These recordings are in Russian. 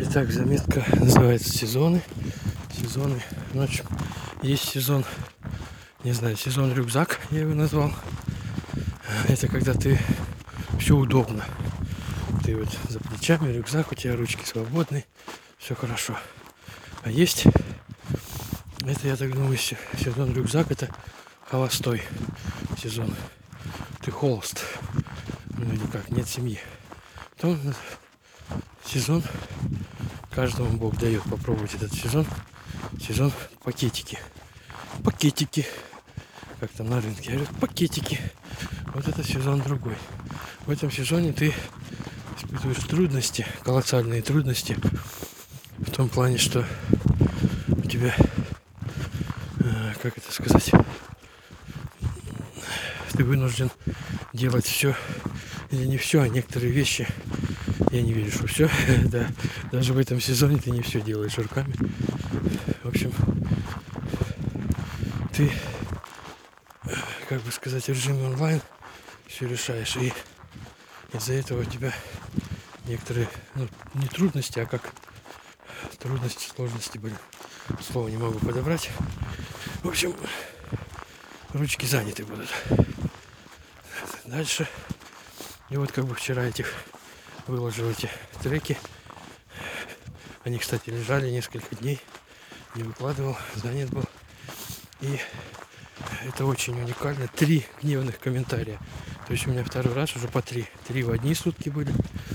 Итак, заметка называется сезоны. Сезоны. В общем, есть сезон, не знаю, сезон рюкзак, я его назвал. Это когда ты все удобно. Ты вот за плечами, рюкзак, у тебя ручки свободные, все хорошо. А есть, это я так думаю, сезон рюкзак, это холостой сезон. Ты холост. Ну или как, нет семьи. То сезон, каждому Бог дает попробовать этот сезон. Сезон пакетики. Пакетики. Как там на рынке говорят, пакетики. Вот это сезон другой. В этом сезоне ты испытываешь трудности, колоссальные трудности. В том плане, что у тебя, как это сказать, ты вынужден делать все, или не все, а некоторые вещи. Я не верю, что все. Да, даже в этом сезоне ты не все делаешь руками. В общем, ты, как бы сказать, в режиме онлайн все решаешь. И из-за этого у тебя некоторые, ну, не трудности, а как трудности, сложности были. Слово не могу подобрать. В общем, ручки заняты будут. Дальше. И вот как бы вчера выложил эти треки. Они, кстати, лежали несколько дней. Не выкладывал, занят был. И это очень уникально. 3 гневных комментария. То есть у меня второй раз уже по 3. 3 в одни сутки были.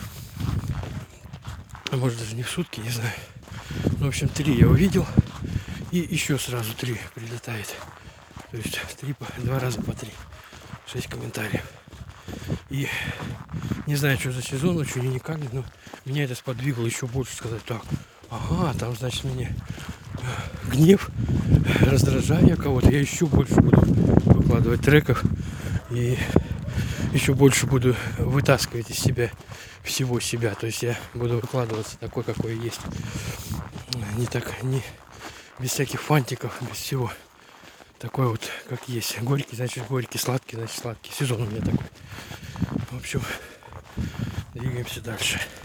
А может даже не в сутки, не знаю. Ну, в общем, 3 я увидел. И еще сразу 3 прилетает. То есть 2 раза по 3. 6 комментариев. И не знаю, что за сезон, очень уникальный, но меня это сподвигло еще больше сказать так. Ага, там, значит, мне гнев, раздражаю кого-то, я еще больше буду выкладывать треков и еще больше буду вытаскивать из себя всего себя. То есть я буду выкладываться такой, какой есть. Не без всяких фантиков, без всего. Такой вот, как есть. Горький, значит горький, сладкий, значит сладкий. Сезон у меня такой. В общем, двигаемся дальше.